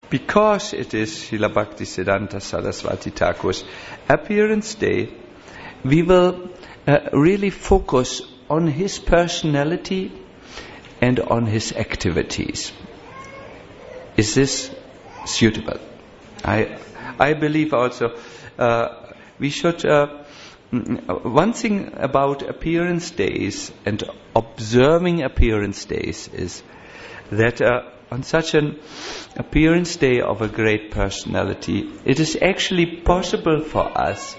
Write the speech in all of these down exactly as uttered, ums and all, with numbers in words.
because it is Srila Bhaktisiddhanta Saraswati Thakur's appearance day, we will uh, really focus on his personality and on his activities. Is this suitable? I I believe also uh, we should. Uh, one thing about appearance days and observing appearance days is that uh, on such an appearance day of a great personality, it is actually possible for us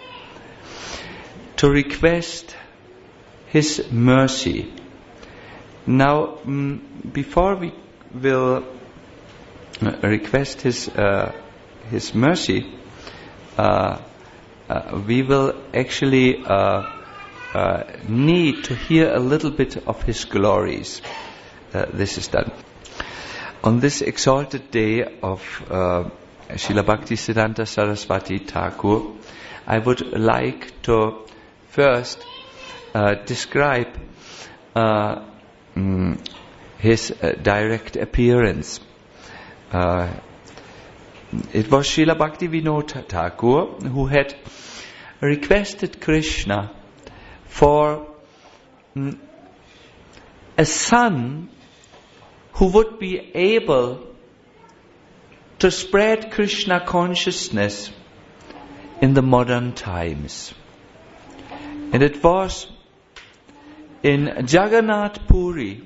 to request his mercy. Now, mm, before we will request his uh, his mercy, uh, uh, we will actually uh, uh, need to hear a little bit of his glories. Uh, this is done on this exalted day of uh, Srila Bhaktisiddhanta Saraswati Thakur. I would like to first uh, describe uh, mm, his uh, direct appearance. Uh, it was Srila Bhaktivinoda Thakur who had requested Krishna for mm, a son who would be able to spread Krishna consciousness in the modern times. And it was in Jagannath Puri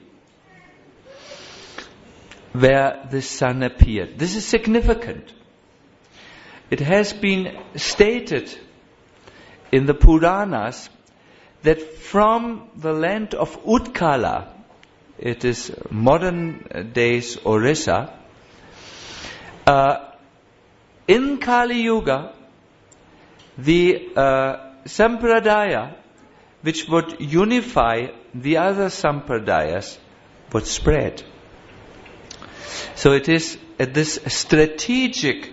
where this son appeared. This is significant. It has been stated in the Puranas that from the land of Utkala, it is modern days Orissa, uh, in Kali Yuga, the uh, Sampradaya, which would unify the other Sampradayas, would spread. So it is at this strategically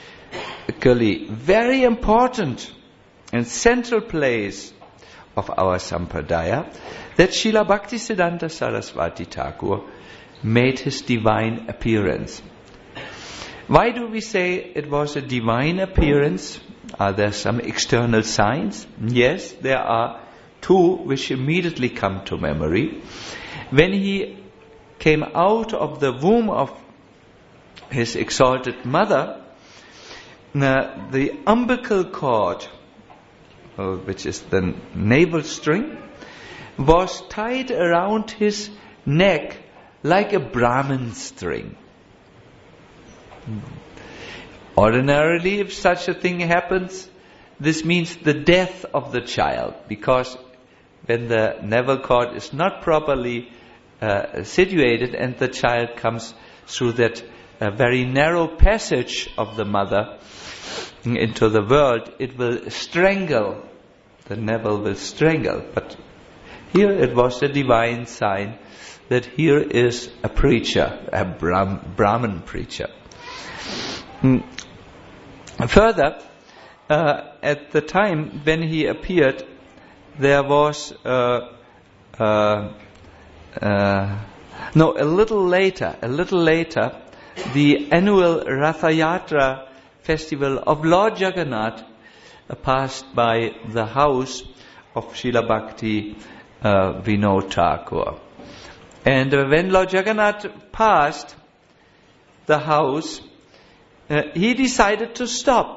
very important and central place of our Sampradaya that Srila Bhaktisiddhanta Saraswati Thakur made his divine appearance. Why do we say it was a divine appearance? Are there some external signs? Yes, there are two which immediately come to memory. When he came out of the womb of his exalted mother, uh, the umbilical cord, uh, which is the navel string, was tied around his neck like a Brahmin string. Ordinarily, if such a thing happens, this means the death of the child, because when the navel cord is not properly uh, situated and the child comes through that uh, very narrow passage of the mother into the world, it will strangle, the navel will strangle. But here it was a divine sign that here is a preacher, a Brahm, Brahmin preacher. Mm. Further, uh, at the time when he appeared, there was uh, uh, uh, no, a little later, a little later, the annual Ratha Yatra festival of Lord Jagannath uh, passed by the house of Srila Bhakti uh, Vinod Thakur. And uh, when Lord Jagannath passed the house, uh, he decided to stop.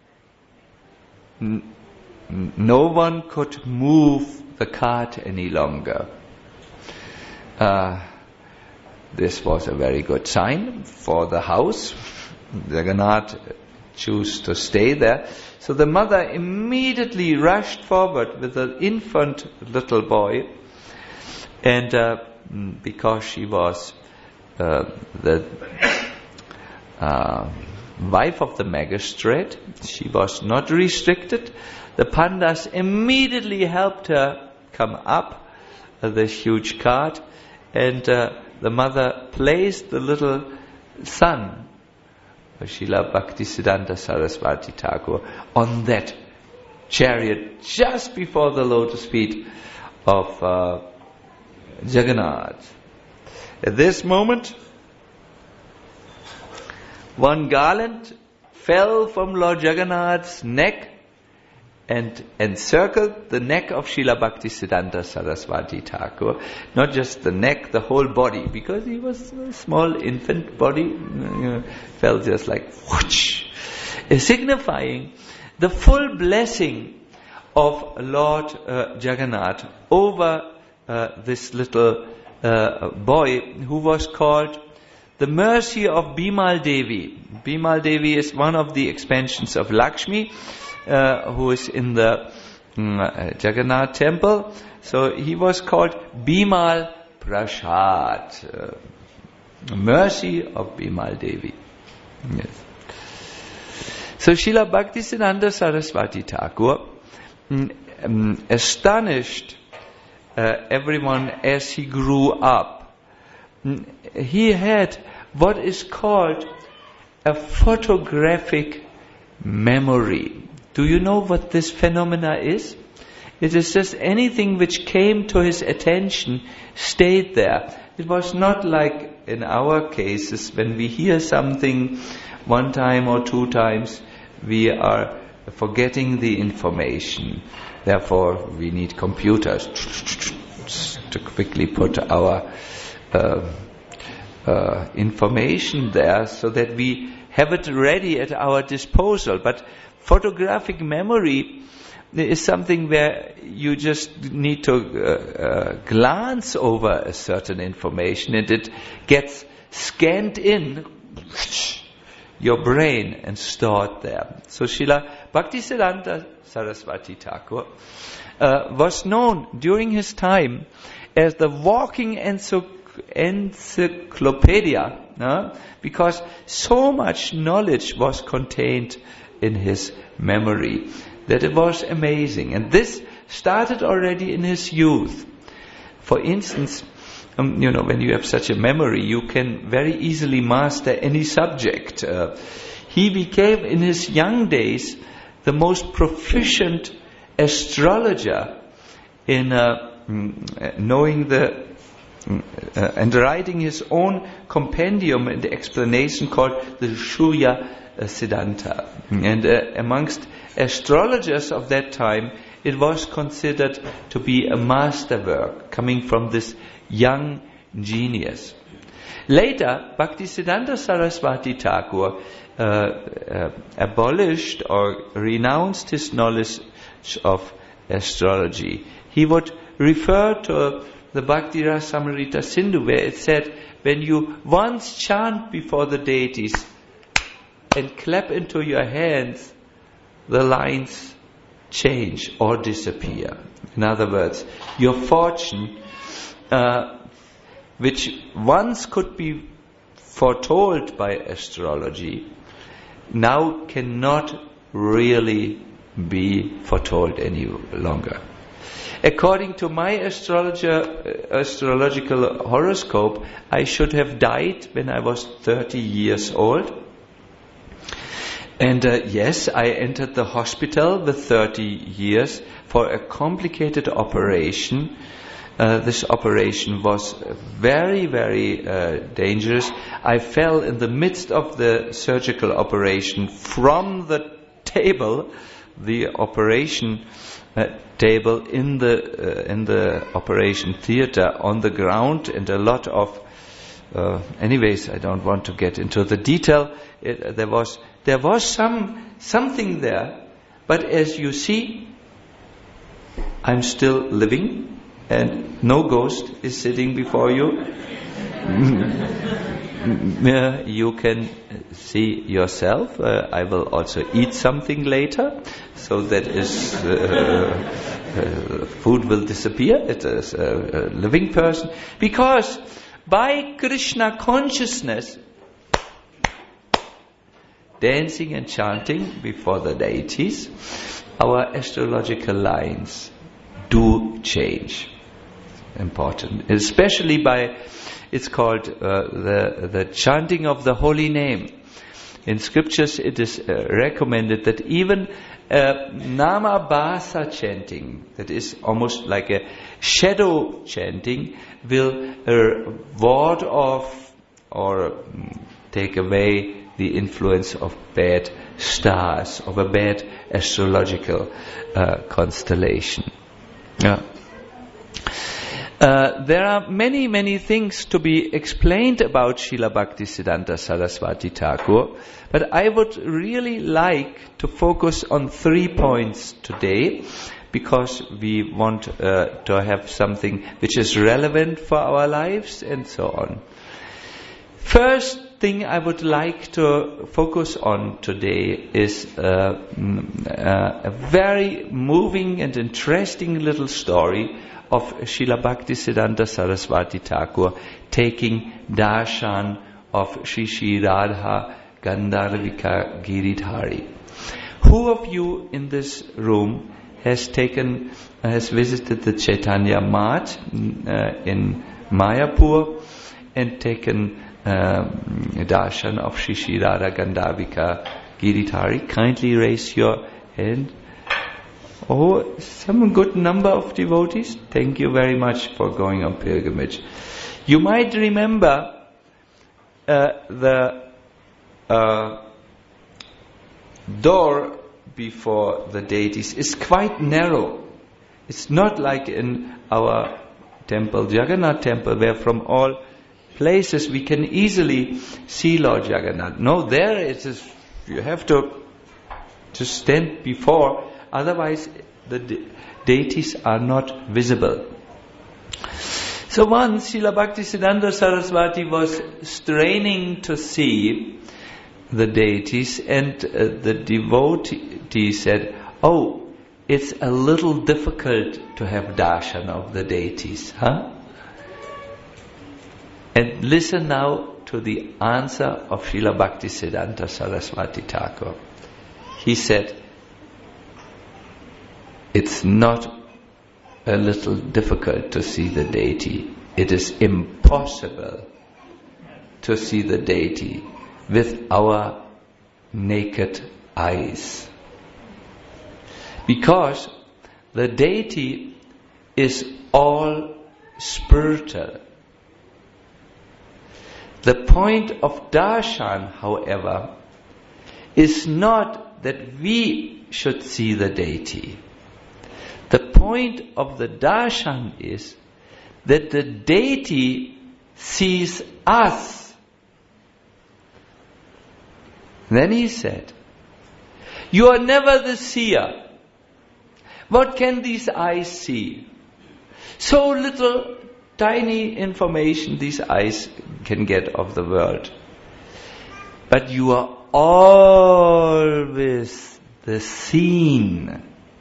N- no one could move the cart any longer. Uh, this was a very good sign for the house. Jagannath chose to stay there. So the mother immediately rushed forward with an infant little boy, and uh, because she was uh, the uh, wife of the magistrate, she was not restricted. The pandas immediately helped her come up uh, this huge cart, and uh, the mother placed the little son, Srila Bhaktisiddhanta Saraswati Thakur, on that chariot just before the lotus feet of uh, Jagannath. At this moment, one garland fell from Lord Jagannath's neck and encircled the neck of Srila Bhaktisiddhanta Saraswati Thakur. Not just the neck, the whole body, because he was a small infant body, you know, fell just like whoosh, signifying the full blessing of Lord uh, Jagannath over uh, this little uh, boy who was called the mercy of Bimal Devi. Bimal Devi is one of the expansions of Lakshmi, uh, who is in the um, uh, Jagannath temple. So he was called Bimal Prasad, uh, mercy of Bimal Devi. Yes. So Srila Bhaktisiddhanta Saraswati Thakur um, um, astonished uh, everyone as he grew up. Um, he had what is called a photographic memory. Do you know what this phenomena is? It is just anything which came to his attention stayed there. It was not like in our cases when we hear something one time or two times, we are forgetting the information. Therefore, we need computers to quickly put our uh, uh, information there so that we have it ready at our disposal. But photographic memory is something where you just need to uh, uh, glance over a certain information and it gets scanned in your brain and stored there. So Srila Bhaktisiddhanta Saraswati Thakur uh, was known during his time as the walking encyclopedia, uh, because so much knowledge was contained in his memory that it was amazing. And this started already in his youth. For instance, Um, you know, when you have such a memory, you can very easily master any subject. Uh, he became, in his young days, the most proficient astrologer in uh, knowing the uh, and writing his own compendium and explanation called the Surya uh, Siddhanta. And uh, amongst astrologers of that time, it was considered to be a masterwork coming from this young genius. Later, Bhaktisiddhanta Saraswati Thakur uh, uh, abolished or renounced his knowledge of astrology. He would refer to the Bhakti Rasamrita Sindhu, where it said, when you once chant before the deities and clap into your hands, the lines change or disappear. In other words, your fortune, Uh, which once could be foretold by astrology, now cannot really be foretold any longer. According to my astrologer, uh, astrological horoscope, I should have died when I was thirty years old. And uh, yes, I entered the hospital with thirty years for a complicated operation. Uh, this operation was very, very uh, dangerous. I fell in the midst of the surgical operation from the table, the operation uh, table in the uh, in the operation theater on the ground, and a lot of. Uh, anyways, I don't want to get into the detail. It, uh, there was there was some something there, but as you see, I'm still living. And no ghost is sitting before you. You can see yourself. Uh, I will also eat something later, so that is uh, uh, food will disappear. It is a, a living person, because by Krishna consciousness, dancing and chanting before the deities, our astrological lines do change. Important, especially by, it's called uh, the the chanting of the holy name. In scriptures, it is uh, recommended that even uh, Namabhasa chanting, that is almost like a shadow chanting, will uh, ward off or um, take away the influence of bad stars, of a bad astrological uh, constellation. Yeah. Uh, there are many, many things to be explained about Srila Bhaktisiddhanta Saraswati Thakur, but I would really like to focus on three points today, because we want uh, to have something which is relevant for our lives and so on. First thing I would like to focus on today is uh, uh, a very moving and interesting little story of Srila Bhaktisiddhanta Saraswati Thakur taking darshan of Shri Shri Radha Gandharvika Giridhari. Who of you in this room has taken, uh, has visited the Chaitanya Math uh, in Mayapur and taken um, darshan of Shri Shri Radha Gandharvika Giridhari? Kindly raise your hand. Oh, some good number of devotees. Thank you very much for going on pilgrimage. You might remember uh, the uh, door before the deities is quite narrow. It's not like in our temple, Jagannath temple, where from all places we can easily see Lord Jagannath. No, there it is. You have to to stand before. Otherwise, the de- deities are not visible. So once, Srila Bhaktisiddhanta Saraswati was straining to see the deities, and uh, the devotee said, "Oh, it's a little difficult to have darshan of the deities, huh?" And listen now to the answer of Srila Bhaktisiddhanta Saraswati Thakur. He said, "It's not a little difficult to see the deity. It is impossible to see the deity with our naked eyes. Because the deity is all spiritual. The point of darshan, however, is not that we should see the deity. The point of the darshan is that the deity sees us." Then he said, "You are never the seer. What can these eyes see? So little tiny information these eyes can get of the world. But you are always the seen."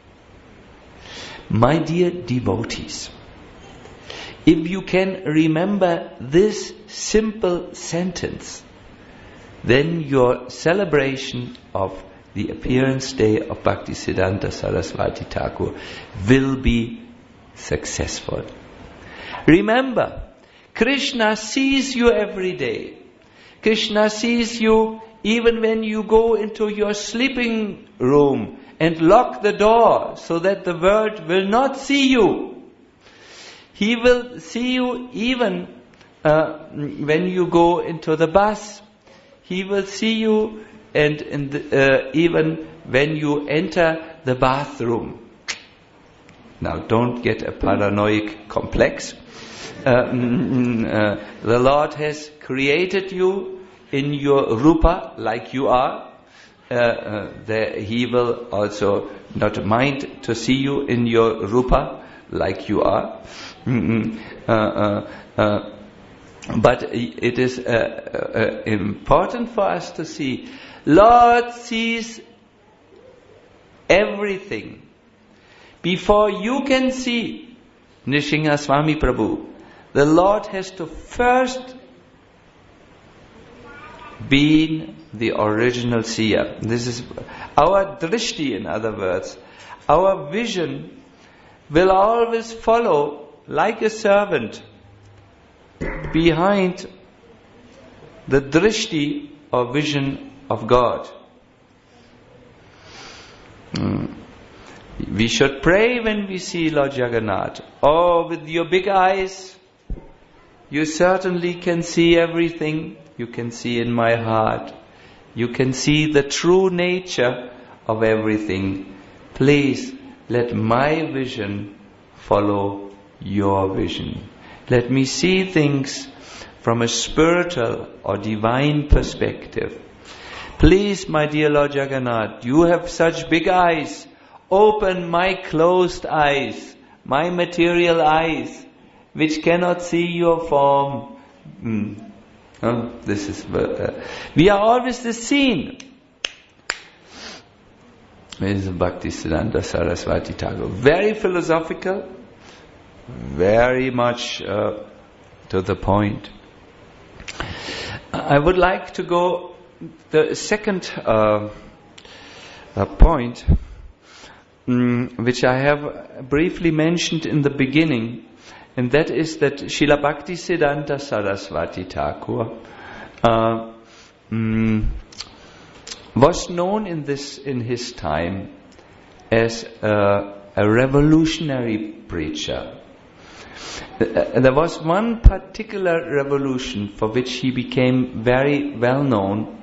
My dear devotees, if you can remember this simple sentence, then your celebration of the appearance day of Bhaktisiddhanta Saraswati Thakur will be successful. Remember, Krishna sees you every day. Krishna sees you even when you go into your sleeping room and lock the door so that the world will not see you. He will see you even uh, when you go into the bus. He will see you and in the, uh, even when you enter the bathroom. Now, don't get a paranoid complex. Uh, uh, the Lord has created you in your rupa like you are. Uh, uh, the, he will also not mind to see you in your rupa like you are. Mm-hmm. Uh, uh, uh, but it is uh, uh, important for us to see, Lord sees everything. Before you can see Nrsimha Swami Prabhu, the Lord has to first be the original seer. This is our drishti, in other words. Our vision will always follow like a servant behind the drishti or vision of God. Mm. We should pray when we see Lord Jagannath. Oh, with your big eyes, you certainly can see everything. You can see in my heart. You can see the true nature of everything. Please let my vision follow your vision. Let me see things from a spiritual or divine perspective. Please, my dear Lord Jagannath, you have such big eyes. Open my closed eyes, my material eyes, which cannot see your form. Mm. Huh? This is uh, we are always the scene. This is Bhaktisiddhanta Saraswati Thakur. Very philosophical, very much uh, to the point. I would like to go the second uh, uh, point, um, which I have briefly mentioned in the beginning, and that is that Srila Bhaktisiddhanta Saraswati Thakur uh, um, was known in this in his time as a, a revolutionary preacher. Uh, there was one particular revolution for which he became very well known.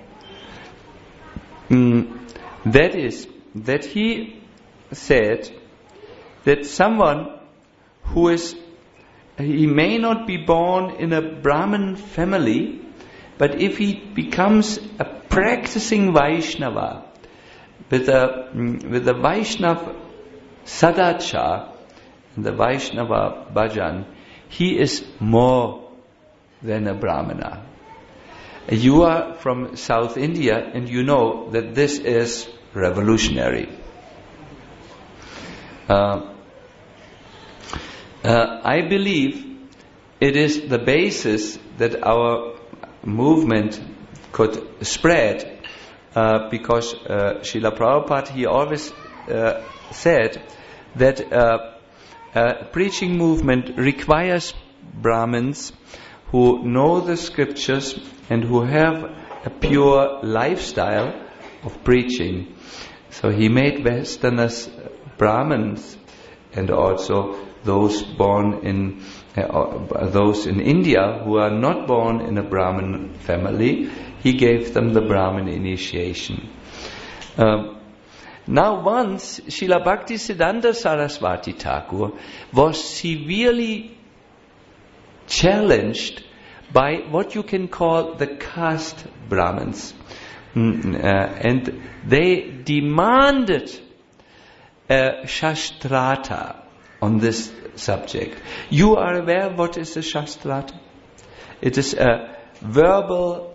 Um, that is, that he said that someone who is, he may not be born in a Brahmin family, but if he becomes a practicing Vaishnava with a with a Vaishnava Sadachar and the Vaishnava Bhajan, he is more than a Brahmana. You are from South India and you know that this is revolutionary. Uh, uh, I believe it is the basis that our movement could spread, uh, because uh, Srila Prabhupada, he always uh, said that uh, a preaching movement requires Brahmins who know the scriptures and who have a pure lifestyle of preaching. So he made Westerners Brahmins, and also those born in uh, those in India who are not born in a Brahmin family, he gave them the Brahmin initiation. Uh, now once Srila Bhaktisiddhanta Saraswati Thakur was severely challenged by what you can call the caste Brahmins. Mm, uh, and they demanded a Shastrata on this subject. You are aware what is a Shastrata? It is a verbal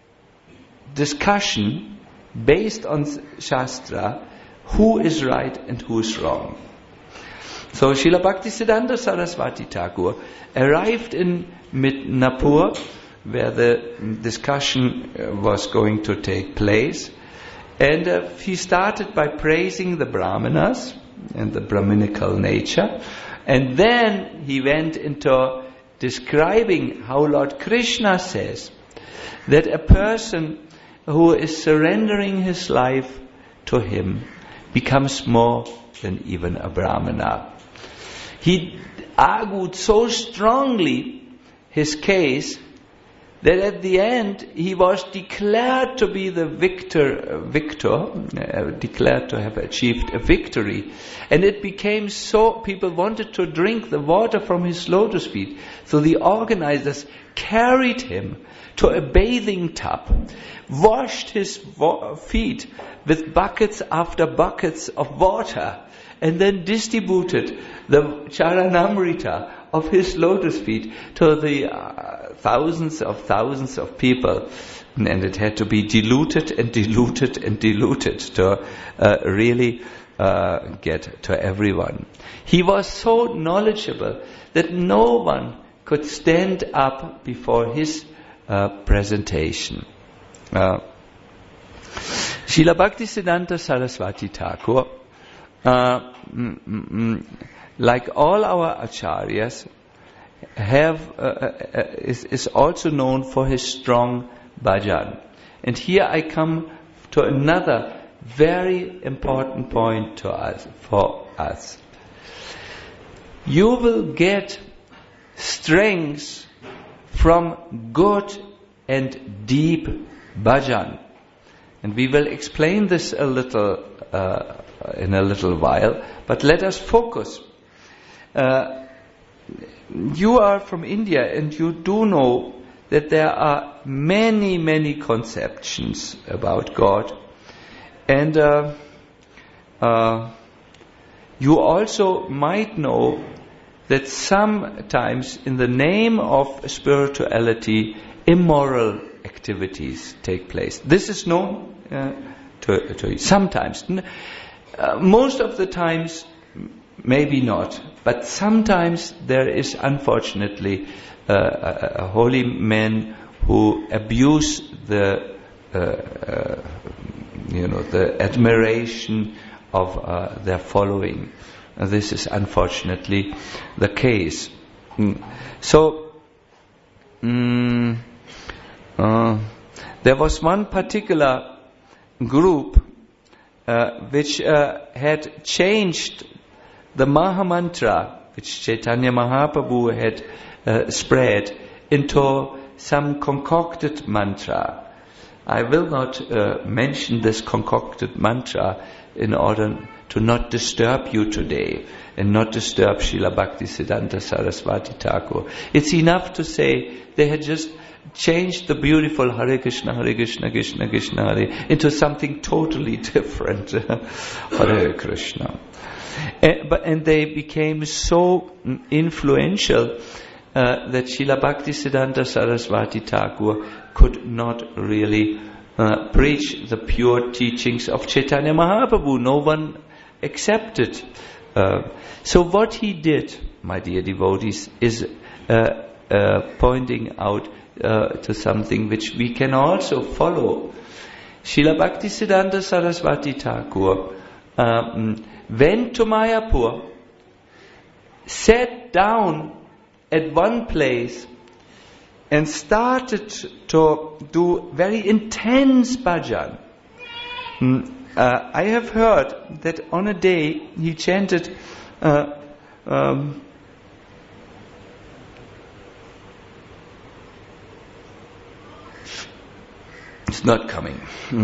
discussion based on Shastra, who is right and who is wrong. So Srila Bhaktisiddhanta Saraswati Thakur arrived in Midnapur, where the discussion was going to take place, and uh, he started by praising the Brahmanas and the Brahminical nature, and then he went into describing how Lord Krishna says that a person who is surrendering his life to him becomes more than even a Brahmana. He argued so strongly his case that at the end he was declared to be the victor, uh, victor, uh, declared to have achieved a victory. And it became so, people wanted to drink the water from his lotus feet. So the organizers carried him to a bathing tub, washed his wa- feet with buckets after buckets of water, and then distributed the Charanamrita of his lotus feet to the uh, thousands of thousands of people. And it had to be diluted and diluted and diluted to uh, really uh, get to everyone. He was so knowledgeable that no one could stand up before his uh, presentation. Uh, Srila Bhaktisiddhanta Saraswati Thakur, uh, mm, mm, like all our acharyas, have uh, uh, is, is also known for his strong bhajan. And here I come to another very important point to us, for us. You will get strength from good and deep bhajan. And we will explain this a little uh, in a little while, but let us focus. Uh, you are from India, and you do know that there are many, many conceptions about God. And uh, uh, you also might know that sometimes in the name of spirituality, immoral activities take place. This is known uh, to, to you. Sometimes. Uh, most of the times, maybe not. But sometimes there is, unfortunately, uh, a, a holy men who abuse the, uh, uh, you know, the admiration of uh, their following. And this is unfortunately the case. Mm. So, mm, uh, there was one particular group uh, which uh, had changed the Maha Mantra, which Chaitanya Mahaprabhu had uh, spread, into some concocted mantra. I will not uh, mention this concocted mantra in order to not disturb you today and not disturb Srila Bhaktisiddhanta Saraswati Thakur. It's enough to say they had just changed the beautiful Hare Krishna, Hare Krishna, Krishna Krishna, Hare into something totally different. Hare Krishna. And, but, and they became so influential uh, that Srila Bhaktisiddhanta Saraswati Thakur could not really uh, preach the pure teachings of Chaitanya Mahaprabhu. No one accepted. Uh, so what he did, my dear devotees, is uh, uh, pointing out uh, to something which we can also follow. Srila Bhaktisiddhanta Saraswati Thakur um, went to Mayapur, sat down at one place and started to do very intense bhajan. Mm, uh, I have heard that on a day he chanted uh, um, it's not coming.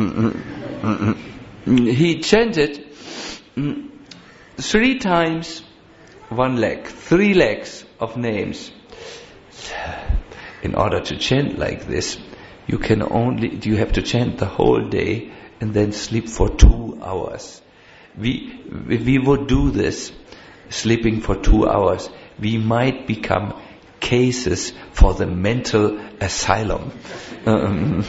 He chanted mm, three times one leg, three legs of names. In order to chant like this, you can only, you have to chant the whole day and then sleep for two hours. We, if we would do this, sleeping for two hours, we might become cases for the mental asylum. Um,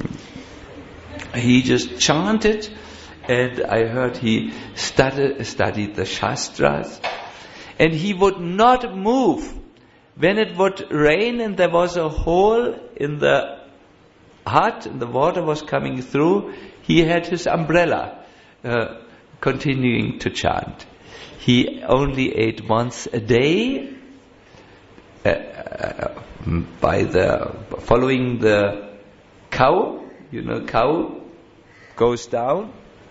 he just chanted, and I heard he studied, studied the Shastras, and he would not move. When it would rain and there was a hole in the hut and the water was coming through, he had his umbrella uh, continuing to chant. He only ate once a day uh, uh, by the following the cow. You know, cow goes down,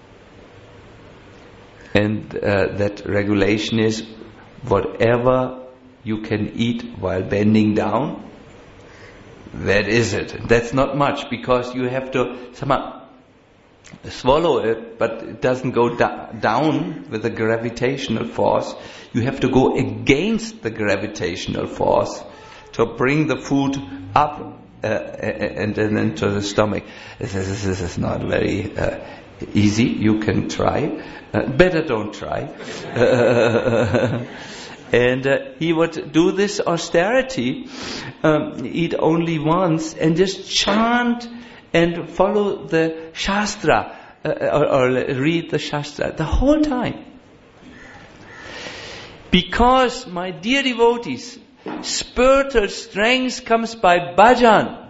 and uh, that regulation is whatever you can eat while bending down, that is it. That's not much, because you have to somehow swallow it, but it doesn't go da- down with the gravitational force. You have to go against the gravitational force to bring the food up uh, and then into the stomach. This is, this is not very uh, easy. You can try. Uh, better don't try. Uh, And uh, he would do this austerity, um, eat only once, and just chant and follow the Shastra, uh, or, or read the Shastra the whole time. Because, my dear devotees, spiritual strength comes by bhajan.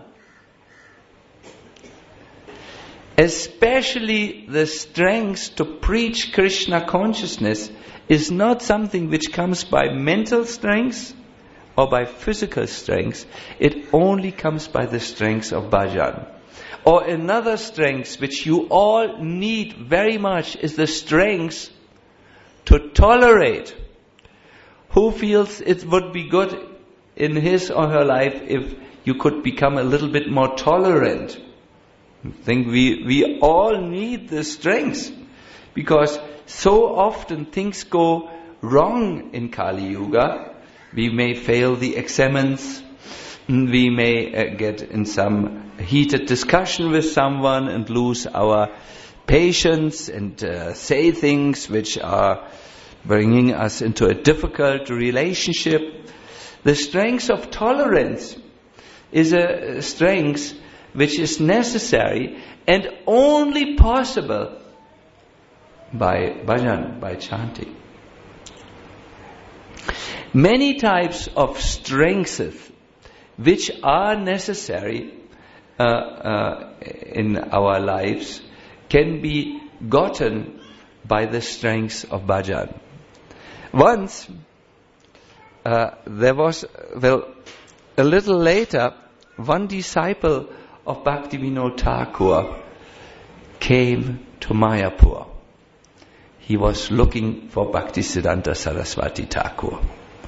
Especially the strength to preach Krishna consciousness is not something which comes by mental strength or by physical strength. It only comes by the strength of bhajan. Or another strength which you all need very much is the strength to tolerate. Who feels it would be good in his or her life if you could become a little bit more tolerant? I think we, we all need the strength, because so often things go wrong in Kali Yuga. We may fail the examens, we may uh, get in some heated discussion with someone and lose our patience and uh, say things which are bringing us into a difficult relationship. The strength of tolerance is a strength which is necessary and only possible by bhajan, by chanting. Many types of strengths which are necessary uh, uh, in our lives can be gotten by the strength of bhajan. Once, uh, there was, well, a little later, one disciple of Bhaktivinoda Thakur came to Mayapur. He was looking for Bhaktisiddhanta Saraswati Thakur.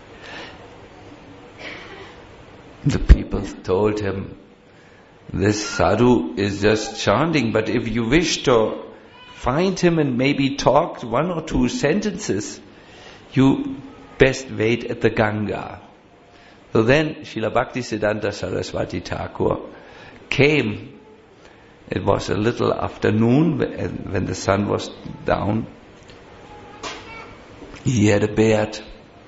The people told him, this sadhu is just chanting, but if you wish to find him and maybe talk one or two sentences, you best wait at the Ganga. So then Srila Bhaktisiddhanta Saraswati Thakur came. It was a little afternoon when the sun was down. He had a beard,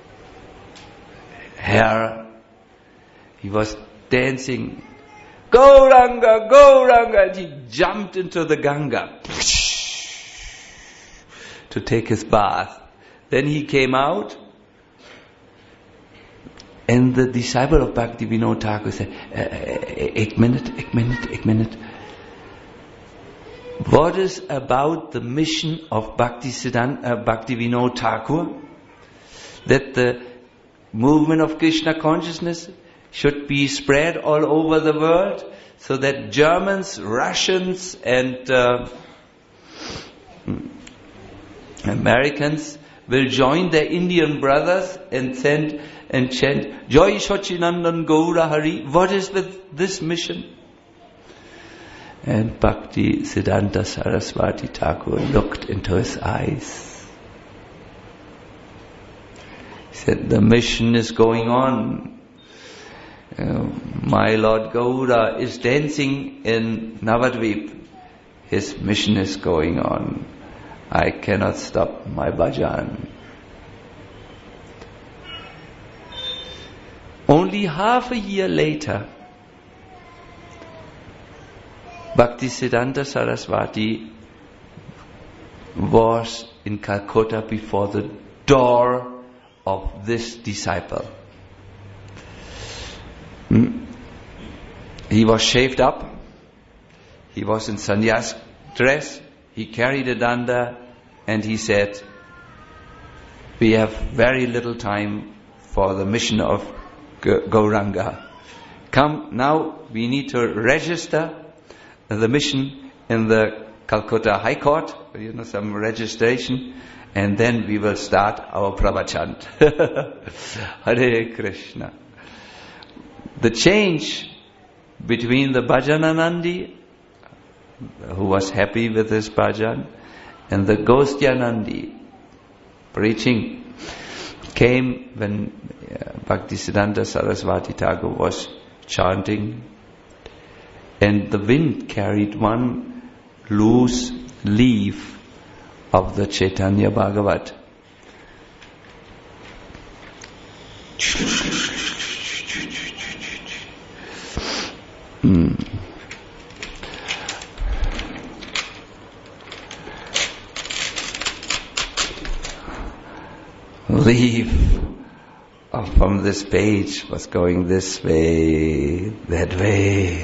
hair. He was dancing. Gauranga, Gauranga! And he jumped into the Ganga to take his bath. Then he came out, and the disciple of Bhaktivinoda Thakur said, "Ek minute, ek minute, ek minute. What is about the mission of Bhaktisiddhanta, uh, Bhaktivinoda Thakur? That the movement of Krishna consciousness should be spread all over the world, so that Germans, Russians, and uh, Americans will join their Indian brothers and send and chant Jai Sachinandan Gaura Hari. What is with this mission?" And Bhaktisiddhanta Saraswati Thakur looked into his eyes. He said, the mission is going on. Uh, my Lord Gaura is dancing in Navadvip. His mission is going on. I cannot stop my bhajan. Only half a year later, Bhaktisiddhanta Saraswati was in Calcutta before the door of this disciple. He was shaved up. He was in sannyas dress. He carried a danda, and he said, we have very little time for the mission of Gauranga. Come now, we need to register the mission in the Calcutta High Court, you know, some registration, and then we will start our pravachan. Hare Krishna. The change between the Bhajananandi, who was happy with his bhajan, and the Gostyanandi preaching, came when uh, Bhaktisiddhanta Saraswati Thakur was chanting, and the wind carried one loose leaf of the Chaitanya Bhagavat. Hmm. Leaf from this page was going this way, that way,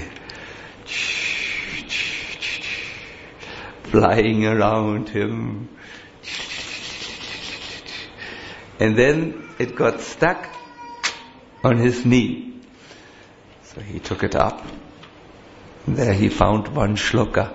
flying around him. And then it got stuck on his knee. So he took it up. There he found one shloka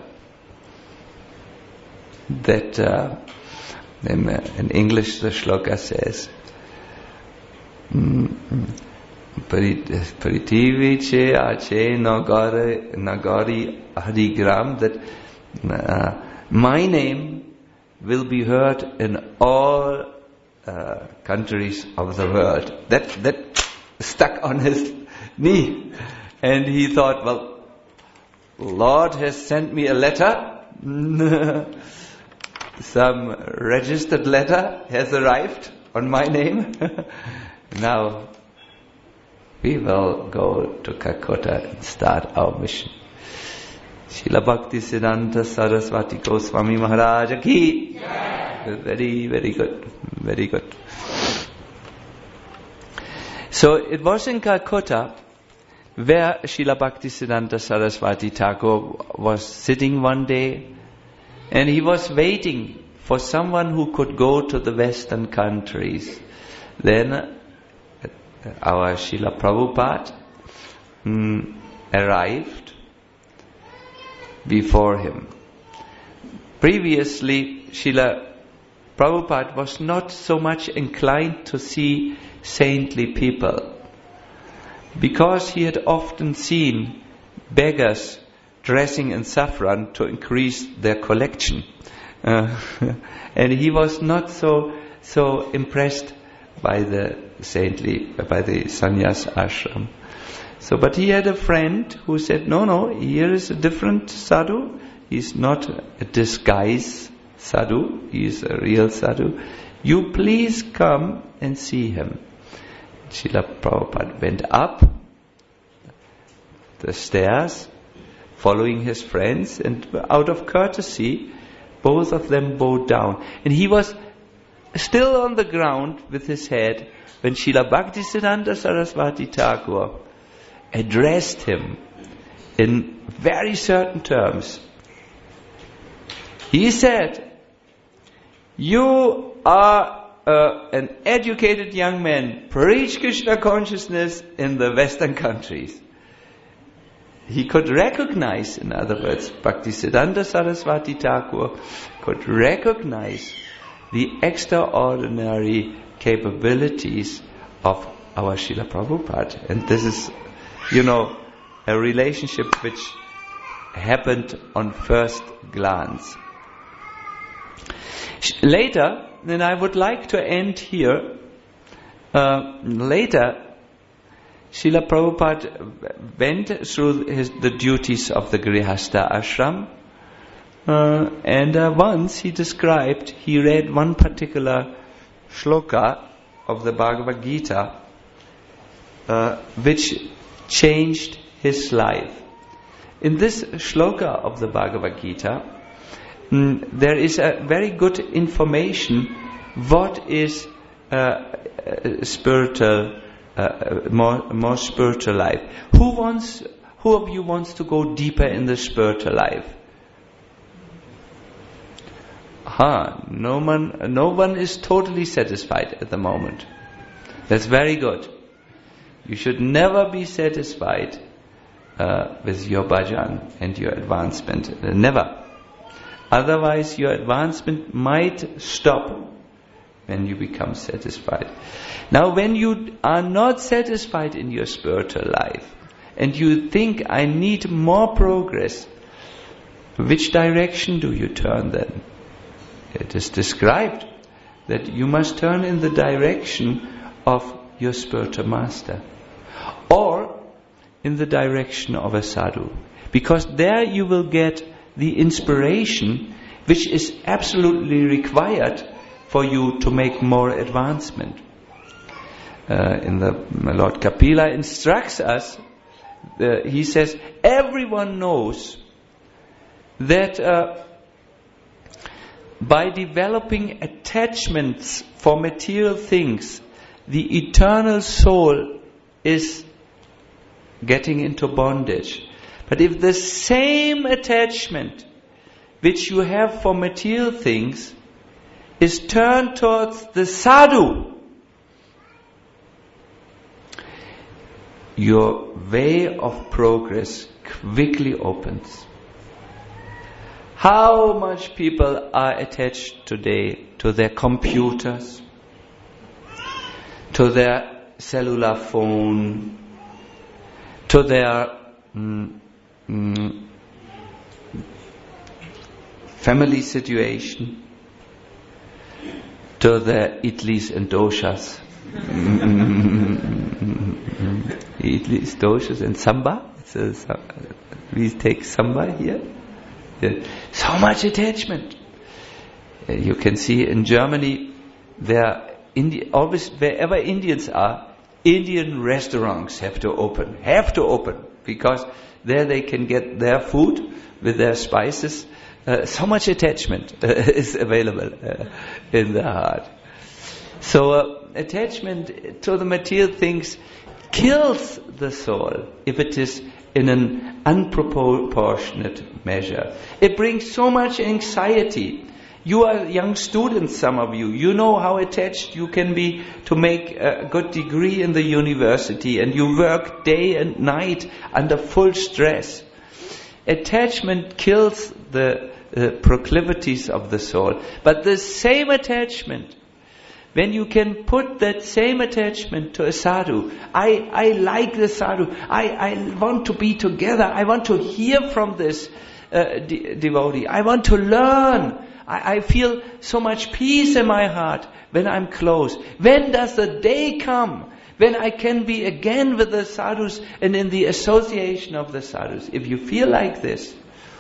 that uh, in English the shloka says, Paritiviche ache nagari nagari harigram, that uh, my name will be heard in all uh, countries of the world. That that stuck on his knee, and he thought, well, Lord has sent me a letter. Some registered letter has arrived on my name. Now we will go to Calcutta and start our mission. Srila Bhaktisiddhanta Saraswati Goswami Maharaj ki. Yeah. Very, very good. Very good. So it was in Calcutta where Srila Bhaktisiddhanta Saraswati Thakur was sitting one day, and he was waiting for someone who could go to the Western countries. Then our Srila Prabhupada mm, arrived before him. Previously, Srila Prabhupada was not so much inclined to see saintly people, because he had often seen beggars dressing in saffron to increase their collection. Uh, and he was not so so impressed by the saintly, by the sannyas ashram. So, but he had a friend who said, no, no, here is a different sadhu. He's not a disguise sadhu, he is a real sadhu. You please come and see him. Srila Prabhupada went up the stairs, following his friends, and out of courtesy, both of them bowed down. And he was still on the ground with his head when Srila Bhaktisiddhanta Saraswati Thakur addressed him in very certain terms. He said, you are uh, an educated young man, preach Krishna consciousness in the Western countries. He could recognize, in other words, Bhaktisiddhanta Saraswati Thakur could recognize the extraordinary capabilities of our Srila Prabhupada. And this is, you know, a relationship which happened on first glance. Later, then I would like to end here, uh, later, Srila Prabhupada went through his, the duties of the Grihastha ashram, uh, and uh, once he described, he read one particular shloka of the Bhagavad Gita, uh, which changed his life. In this shloka of the Bhagavad Gita, mm, there is a very good information what is uh, uh, spiritual. Uh, more, more spiritual life. Who wants? Who of you wants to go deeper in the spiritual life? Ha! No one, no one is totally satisfied at the moment. That's very good. You should never be satisfied uh, with your bhajan and your advancement. Uh, never. Otherwise, your advancement might stop when you become satisfied. Now, when you are not satisfied in your spiritual life, and you think, I need more progress, which direction do you turn then? It is described that you must turn in the direction of your spiritual master, or in the direction of a sadhu, because there you will get the inspiration which is absolutely required for you to make more advancement. Uh, in the Lord Kapila instructs us, uh, he says, everyone knows that uh, by developing attachments for material things, the eternal soul is getting into bondage. But if the same attachment which you have for material things is turned towards the sadhu, your way of progress quickly opens. How much people are attached today to their computers, to their cellular phone, to their mm, mm, family situation, to their idlis and doshas. Idlis, doshas and samba. So, so, we take samba here. Yeah. So much attachment. Uh, you can see in Germany, there Indi- always wherever Indians are, Indian restaurants have to open, have to open, because there they can get their food with their spices. Uh, so much attachment uh, is available uh, in the heart. So uh, attachment to the material things kills the soul if it is in an unproportionate measure. It brings so much anxiety. You are young students, some of you. You know how attached you can be to make a good degree in the university, and you work day and night under full stress. Attachment kills the uh, proclivities of the soul. But the same attachment, when you can put that same attachment to a sadhu, I, I like the sadhu, I, I want to be together, I want to hear from this uh, de- devotee, I want to learn, I, I feel so much peace in my heart when I'm close. When does the day come when I can be again with the sadhus and in the association of the sadhus? If you feel like this,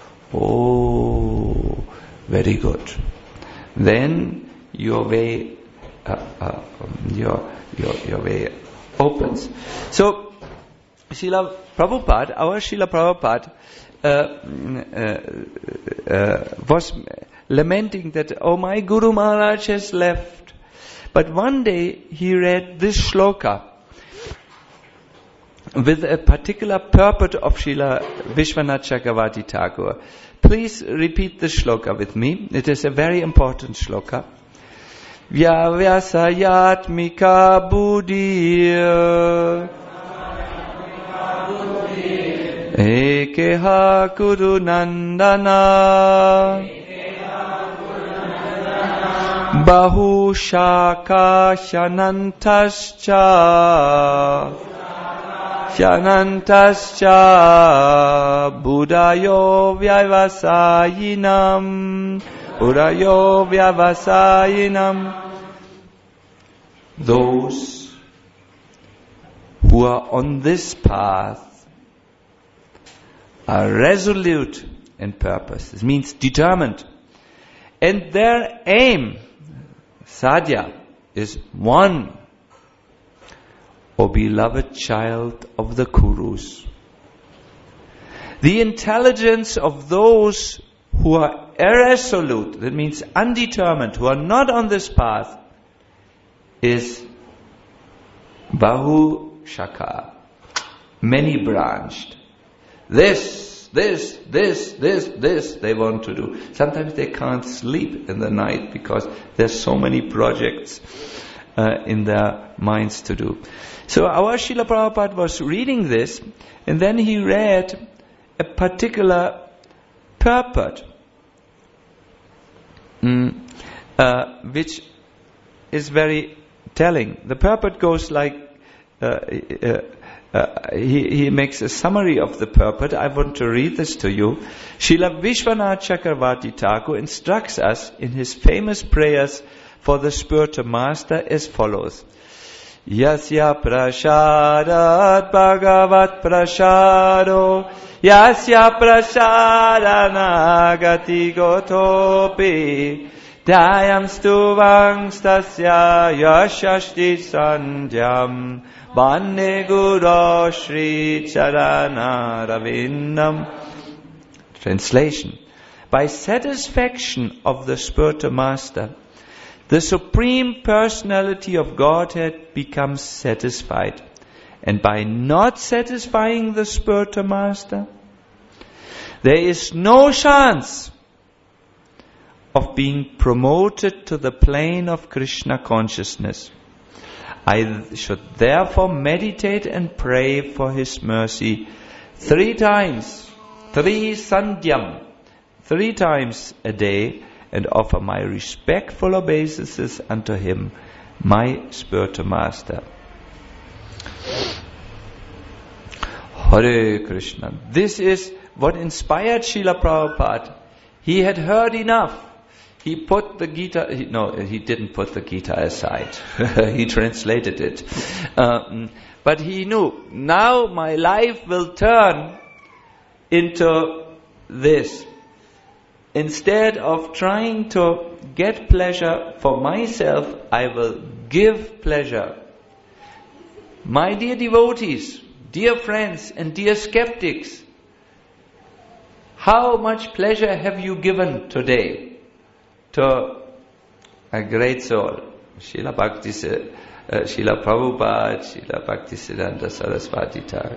oh, very good. Then your way Uh, uh, your, your, your way opens. So, Srila Prabhupada, our Srila Prabhupada, uh, uh, uh, was lamenting that, oh, my Guru Maharaj has left. But one day he read this shloka with a particular purport of Srila Vishwanath Chakravarti Thakur. Please repeat the shloka with me. It is a very important shloka. Vyavyasayatmika buddhir ekeha kuru nandana bahu shaka shanantascha shanantascha buddhayo vyavasayinam buddhayo vyavasayinam. Those who are on this path are resolute in purpose. This means determined. And their aim, sadhya, is one, O beloved child of the Kurus. The intelligence of those who are irresolute, that means undetermined, who are not on this path, is Bahu Shaka, many branched. This, this, this, this, this they want to do. Sometimes they can't sleep in the night because there's so many projects uh, in their minds to do. So our Srila Prabhupada was reading this, and then he read a particular purport, mm, uh, which is very telling. The purport goes like, uh, uh, uh, he, he makes a summary of the purport. I want to read this to you. Srila Vishwanath Chakravarti Thakur instructs us in his famous prayers for the spiritual master as follows. Yasya prashadat bhagavat prashado Yasya prashadana gati gotopi Dayam stuvang stasya yashashti sandhyam Bande guru shri charana ravindam. Translation. By satisfaction of the spiritual master, the Supreme Personality of Godhead becomes satisfied. And by not satisfying the spiritual master, there is no chance of being promoted to the plane of Krishna consciousness. I should therefore meditate and pray for his mercy three times, three sandhyam, three times a day, and offer my respectful obeisances unto him, my spiritual master. Hare Krishna. This is what inspired Srila Prabhupada. He had heard enough. He put the Gita, he, no, he didn't put the Gita aside. He translated it. Um, but he knew, now my life will turn into this. Instead of trying to get pleasure for myself, I will give pleasure. My dear devotees, dear friends and dear skeptics, how much pleasure have you given today to a great soul? Srila Bhakti, uh, Srila Prabhupada, Srila Bhaktisiddhanta Saraswati Thakur.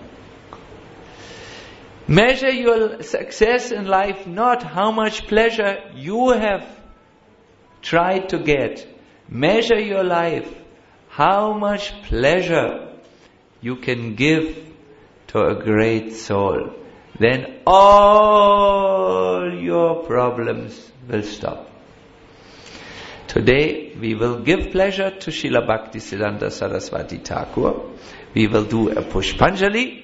Measure your success in life not how much pleasure you have tried to get. Measure your life how much pleasure you can give to a great soul. Then all your problems will stop. Today we will give pleasure to Srila Bhaktisiddhanta Saraswati Thakur. We will do a Pushpanjali.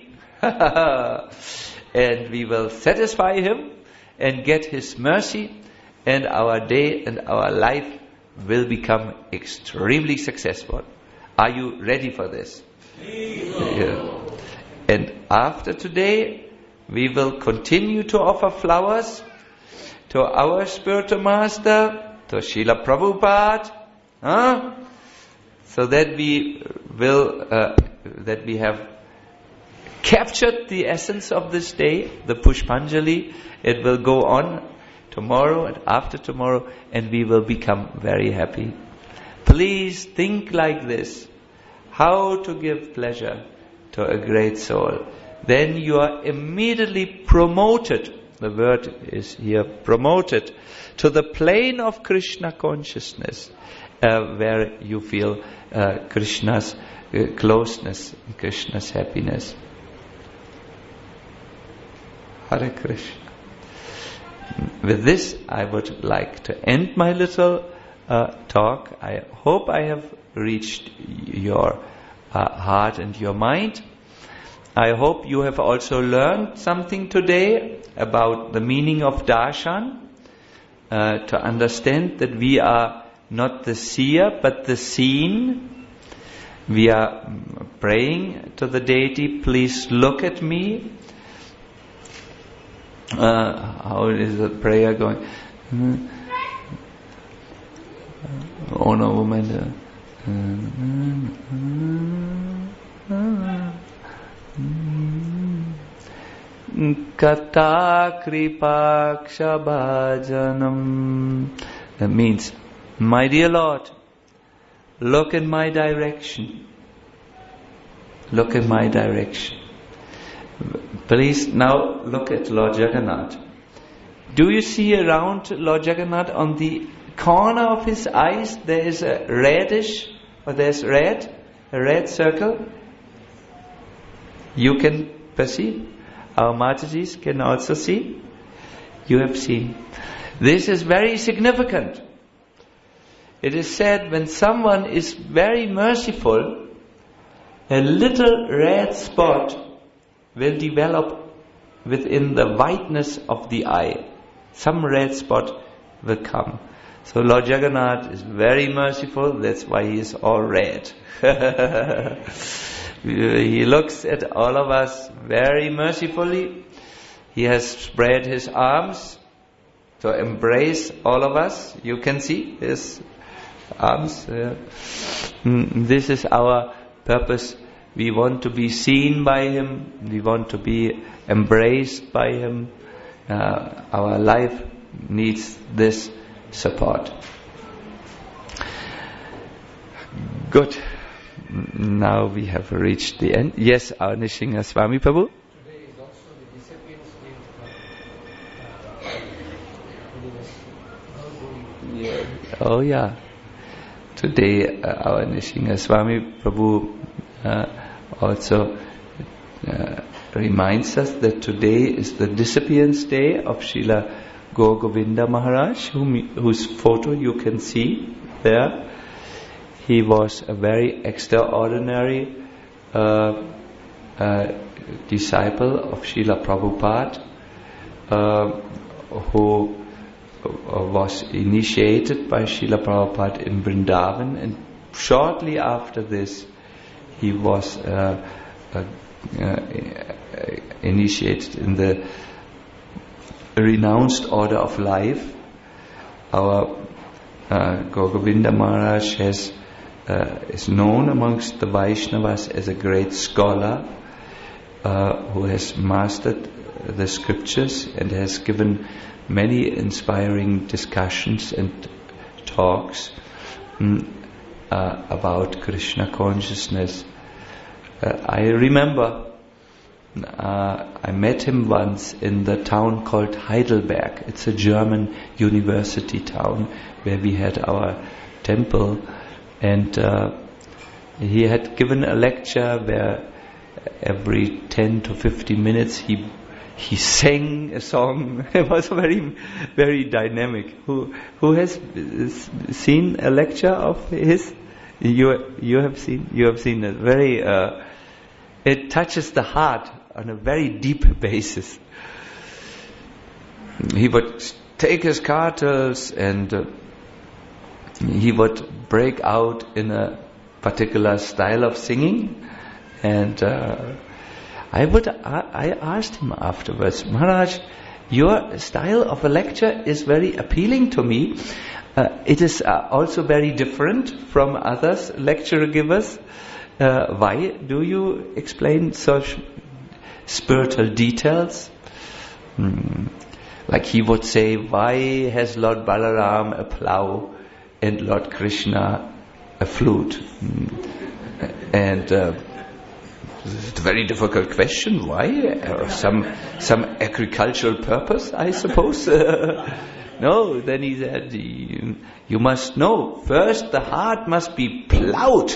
And we will satisfy him and get his mercy, and our day and our life will become extremely successful. Are you ready for this? Yeah. And after today, we will continue to offer flowers to our spiritual master, to Srila Prabhupada, huh? so that we will, uh, that we have captured the essence of this day, the Pushpanjali. It will go on tomorrow and after tomorrow, and we will become very happy. Please think like this: how to give pleasure to a great soul. Then you are immediately promoted, the word is here, promoted, to the plane of Krishna consciousness, uh, where you feel uh, Krishna's uh, closeness, Krishna's happiness. Hare Krishna. With this, I would like to end my little uh, talk. I hope I have reached your uh, heart and your mind. I hope you have also learned something today about the meaning of darshan, uh, to understand that we are not the seer but the seen. We are praying to the deity, please look at me. Uh, how is the prayer going? Mm. Oh no, woman. Kata kripaksha bhajanam. That means, my dear Lord, look in my direction. Look in my direction. Please now look at Lord Jagannath. Do you see around Lord Jagannath on the corner of his eyes there is a reddish, or there's red, a red circle? You can perceive. Our Matajis can also see. You have seen. This is very significant. It is said when someone is very merciful, a little red spot will develop within the whiteness of the eye. Some red spot will come. So Lord Jagannath is very merciful, that's why he is all red. He looks at all of us very mercifully. He has spread his arms to embrace all of us. You can see his arms. Yeah. This is our purpose. We want to be seen by him. We want to be embraced by him. Uh, our life needs this support. Good. Now we have reached the end. Yes, our Nishinga Swami Prabhu. Today is also the disappearance day of Yeah. Oh yeah. Today uh, our Nishinga Swami Prabhu uh, also uh, reminds us that today is the disappearance day of Srila Gaur Govinda Maharaj, whom, whose photo you can see there. He was a very extraordinary uh, a disciple of Srila Prabhupada, uh, who was initiated by Srila Prabhupada in Vrindavan, and shortly after this he was uh, uh, uh, initiated in the renounced order of life. Our uh, Govinda Maharaj has, uh, is known amongst the Vaishnavas as a great scholar uh, who has mastered the scriptures and has given many inspiring discussions and talks mm, uh, about Krishna consciousness. Uh, I remember uh, I met him once in the town called Heidelberg. It's a German university town where we had our temple, and uh, he had given a lecture where every ten to fifteen minutes he He sang a song. It was very, very dynamic. Who, who has seen a lecture of his? You, you have seen. You have seen it. Very. Uh, it touches the heart on a very deep basis. He would take his kartals and uh, he would break out in a particular style of singing, and. Uh, I would. I asked him afterwards, Maharaj, your style of a lecture is very appealing to me. Uh, it is uh, also very different from others lecture givers. Uh, why do you explain such spiritual details? Hmm. Like he would say, why has Lord Balaram a plough and Lord Krishna a flute? Hmm. And uh, it's a very difficult question. Why? Uh, some some agricultural purpose, I suppose. No, then he said, you, you must know, first the heart must be ploughed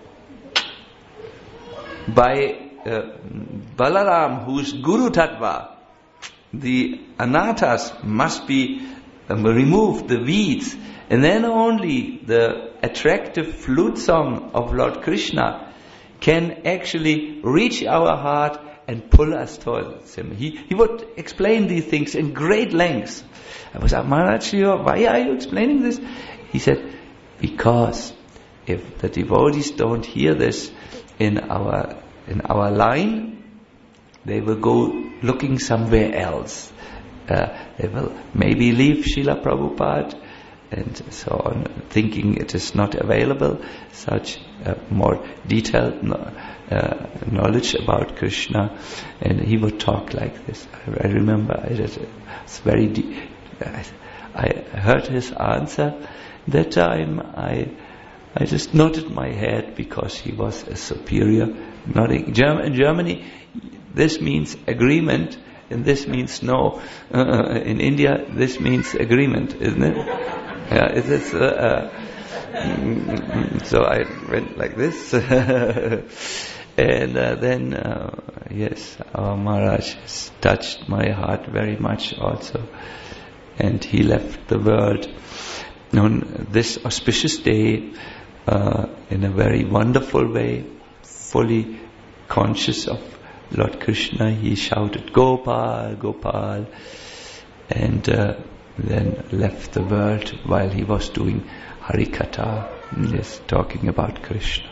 by uh, Balaram, who's Guru Tattva. The anatas must be um, removed, the weeds, and then only the attractive flute song of Lord Krishna can actually reach our heart and pull us towards Him. He, he would explain these things in great lengths. I was like, Maharaj, why are you explaining this? He said, because if the devotees don't hear this in our in our line, they will go looking somewhere else. Uh, they will maybe leave Srila Prabhupada and so on, thinking it is not available, such uh, more detailed no, uh, knowledge about Krishna. And he would talk like this. I, I remember it was very deep. I, I heard his answer. That time I I just nodded my head because he was a superior. Nodding. Germ- in Germany, this means agreement, and this means no. Uh, in India, this means agreement, isn't it? Yeah, it is. Uh, uh, so I went like this, and uh, then uh, yes, our Maharaj has touched my heart very much also, and he left the world on this auspicious day uh, in a very wonderful way, fully conscious of Lord Krishna. He shouted Gopal, Gopal, and uh, then left the world while he was doing Harikatha, yes, talking about Krishna.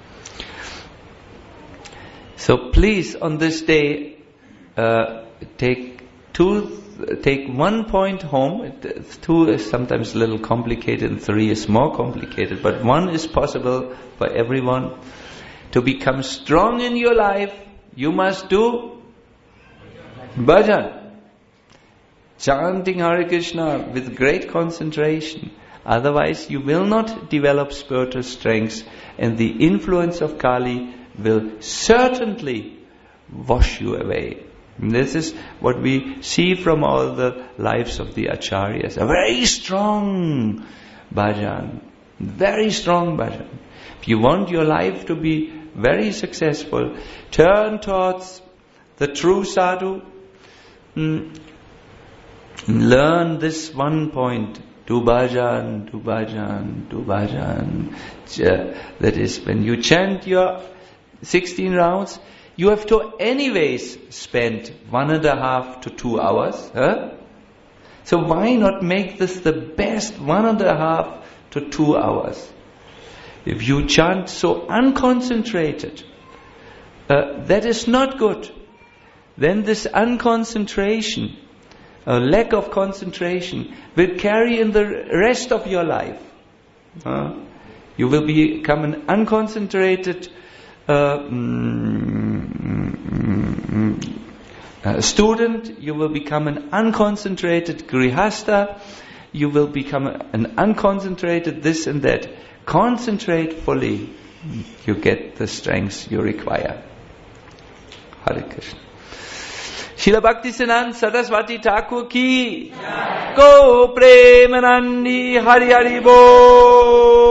So please, on this day, uh, take two, take one point home. Two is sometimes a little complicated, and three is more complicated, but one is possible for everyone. To become strong in your life, you must do bhajan. Chanting Hare Krishna with great concentration. Otherwise you will not develop spiritual strength, and the influence of Kali will certainly wash you away. And this is what we see from all the lives of the Acharyas. A very strong bhajan. Very strong bhajan. If you want your life to be very successful, turn towards the true sadhu. Mm. Learn this one point. Do bhajan, do bhajan, do bhajan. That is, when you chant your sixteen rounds, you have to anyways spend one and a half to two hours. Huh? So why not make this the best one and a half to two hours? If you chant so unconcentrated, uh, that is not good. Then this unconcentration, a lack of concentration, will carry in the rest of your life. Uh, you will become an unconcentrated uh, mm, mm, uh, student. You will become an unconcentrated grihasta. You will become an unconcentrated this and that. Concentrate fully. You get the strength you require. Hare Krishna. Srila Bhaktisiddhanta Saraswati Thakur ki Go Premanandi Hari Hari Bol.